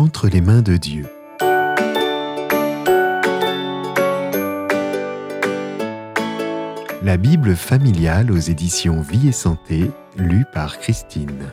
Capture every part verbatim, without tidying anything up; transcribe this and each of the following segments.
entre les mains de Dieu. La Bible familiale aux éditions Vie et Santé, lue par Christine.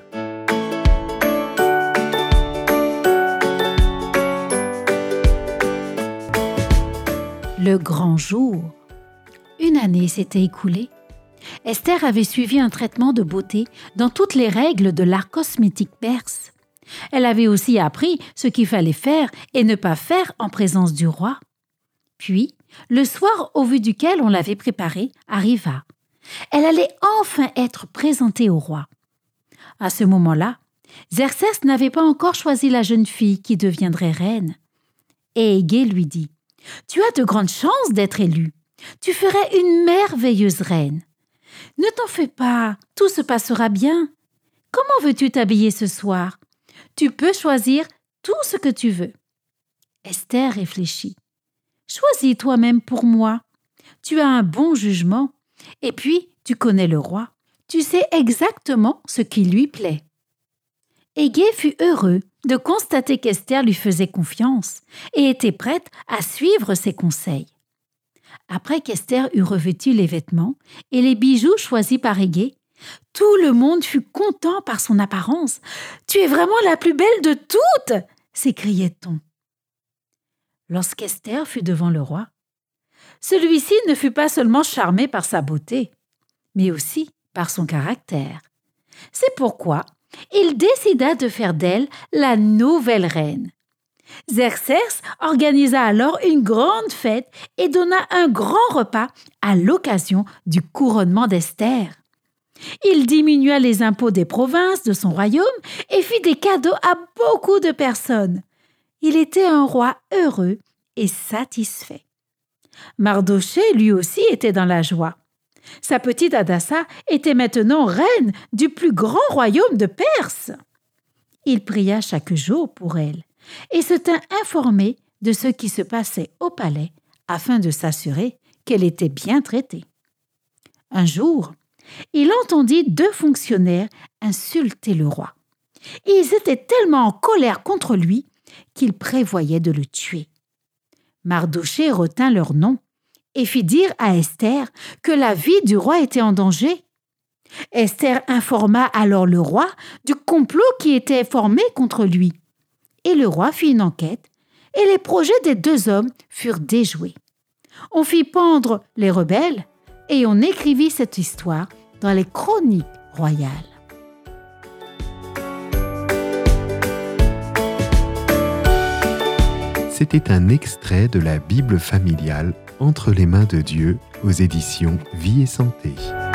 Le grand jour. Une année s'était écoulée. Esther avait suivi un traitement de beauté dans toutes les règles de l'art cosmétique perse. Elle avait aussi appris ce qu'il fallait faire et ne pas faire en présence du roi. Puis, le soir au vu duquel on l'avait préparée arriva. Elle allait enfin être présentée au roi. À ce moment-là, Xerxès n'avait pas encore choisi la jeune fille qui deviendrait reine. Et Égée lui dit « Tu as de grandes chances d'être élue. Tu ferais une merveilleuse reine. Ne t'en fais pas, tout se passera bien. Comment veux-tu t'habiller ce soir? Tu peux choisir tout ce que tu veux. » Esther réfléchit. « Choisis toi-même pour moi. Tu as un bon jugement. Et puis, tu connais le roi. Tu sais exactement ce qui lui plaît. » Égée fut heureux de constater qu'Esther lui faisait confiance et était prête à suivre ses conseils. Après qu'Esther eut revêtu les vêtements et les bijoux choisis par Égée, tout le monde fut content par son apparence. « Tu es vraiment la plus belle de toutes !» s'écriait-on. Lorsqu'Esther fut devant le roi, celui-ci ne fut pas seulement charmé par sa beauté, mais aussi par son caractère. C'est pourquoi il décida de faire d'elle la nouvelle reine. Xerxès organisa alors une grande fête et donna un grand repas à l'occasion du couronnement d'Esther. Il diminua les impôts des provinces de son royaume et fit des cadeaux à beaucoup de personnes. Il était un roi heureux et satisfait. Mardochée, lui aussi, était dans la joie. Sa petite Hadassa était maintenant reine du plus grand royaume de Perse. Il pria chaque jour pour elle et se tint informé de ce qui se passait au palais afin de s'assurer qu'elle était bien traitée. Un jour, il entendit deux fonctionnaires insulter le roi. Ils étaient tellement en colère contre lui qu'il prévoyait de le tuer. Mardochée retint leur nom et fit dire à Esther que la vie du roi était en danger. Esther informa alors le roi du complot qui était formé contre lui. Et le roi fit une enquête et les projets des deux hommes furent déjoués. On fit pendre les rebelles et on écrivit cette histoire dans les chroniques royales. C'était un extrait de la Bible familiale entre les mains de Dieu aux éditions Vie et Santé.